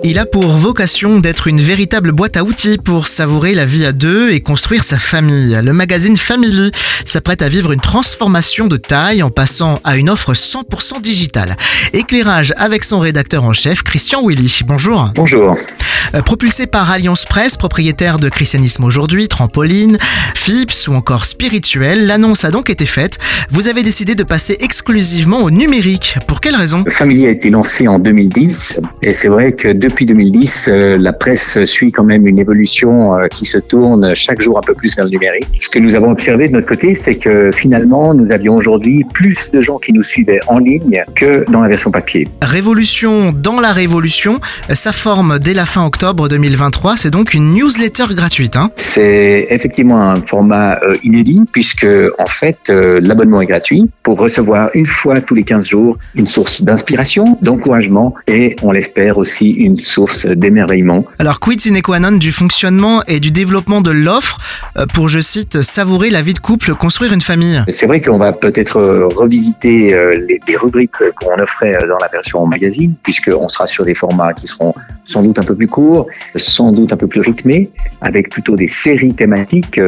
Il a pour vocation d'être une véritable boîte à outils pour savourer la vie à deux et construire sa famille. Le magazine Family s'apprête à vivre une transformation de taille en passant à une offre 100% digitale. Éclairage avec son rédacteur en chef, Christian Willy. Bonjour. Bonjour. Propulsé par Alliance Presse, propriétaire de Christianisme Aujourd'hui, Trampoline, Philips ou encore Spirituel, l'annonce a donc été faite. Vous avez décidé de passer exclusivement au numérique. Pour quelle raison ? Family a été lancé en 2010 et c'est vrai que depuis 2010, la presse suit quand même une évolution qui se tourne chaque jour un peu plus vers le numérique. Ce que nous avons observé de notre côté, c'est que finalement, nous avions aujourd'hui plus de gens qui nous suivaient en ligne que dans la version papier. Révolution dans la révolution, ça forme dès la fin octobre 2023, c'est donc une newsletter gratuite. C'est effectivement un format inédit puisque en fait l'abonnement est gratuit pour recevoir une fois tous les 15 jours une source d'inspiration, d'encouragement et on l'espère aussi une source d'émerveillement. Alors quid sine qua non du fonctionnement et du développement de l'offre pour, je cite, savourer la vie de couple, construire une famille. C'est vrai qu'on va peut-être revisiter les rubriques qu'on offrait dans la version magazine puisqu'on sera sur des formats qui seront sans doute un peu plus courts, sans doute un peu plus rythmés, avec plutôt des séries thématiques,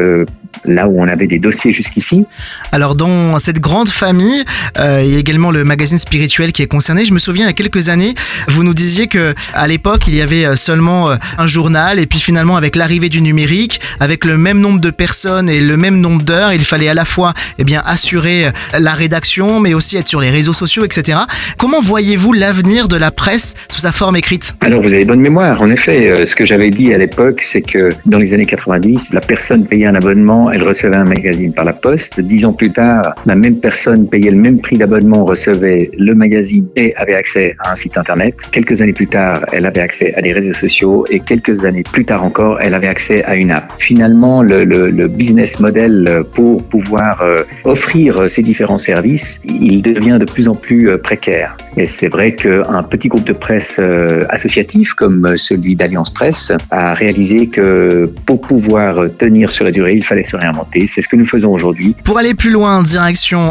là où on avait des dossiers jusqu'ici. Alors dans cette grande famille, il y a également le magazine Spirituel qui est concerné. Je me souviens, il y a quelques années, vous nous disiez que à l'époque, il y avait seulement un journal et puis finalement avec l'arrivée du numérique, avec le même nombre de personnes et le même nombre d'heures, il fallait à la fois assurer la rédaction, mais aussi être sur les réseaux sociaux, etc. Comment voyez-vous l'avenir de la presse sous sa forme écrite ? Alors vous avez bonne mémoire, en effet. Ce que j'avais dit à l'époque, c'est que dans les années 90, la personne payait un abonnement, elle recevait un magazine par la poste. 10 ans plus tard, la même personne payait le même prix d'abonnement, recevait le magazine et avait accès à un site internet. Quelques années plus tard, elle avait accès à des réseaux sociaux et quelques années plus tard encore, elle avait accès à une app. Finalement, le business model pour pouvoir offrir ces différents services, il devient de plus en plus précaire. Et c'est vrai qu'un petit groupe de presse associatif comme celui d'Alliance Presse a réalisé que pour pouvoir tenir sur la durée, il fallait se réinventer. C'est ce que nous faisons aujourd'hui. Pour aller plus loin, direction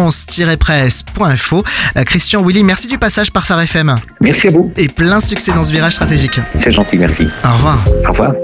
alliance-presse.info. Christian Willy, merci du passage par Phare FM. Merci à vous. Et plein succès dans ce virage stratégique. C'est gentil, merci. Au revoir. Au revoir.